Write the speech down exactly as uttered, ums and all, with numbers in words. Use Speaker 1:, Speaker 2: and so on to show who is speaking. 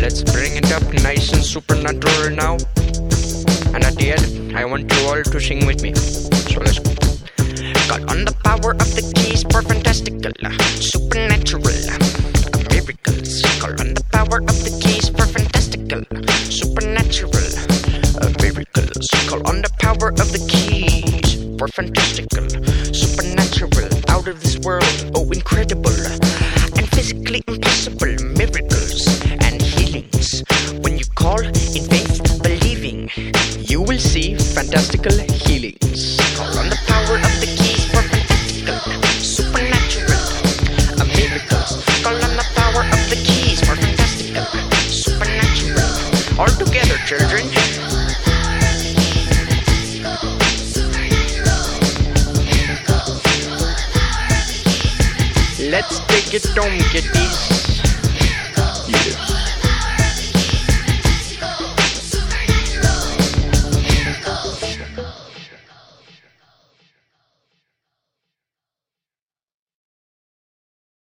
Speaker 1: let's bring it up nice and supernatural now. And at the end, I want you all to sing with me. So let's go. Call on the power of the keys for fantastical, supernatural miracles. Call on the power of the keys for fantastical, supernatural miracles. Call on the power of the keys for fantastical, supernatural, out of this world, oh incredible, and physically impossible miracles and healings. When you call in faith, believing, you will see fantastical healings. Call on the power of the keys for fantastical, supernatural miracles. Call on the power of the keys for fantastical, supernatural. All together, children. Let's take it home, kiddies.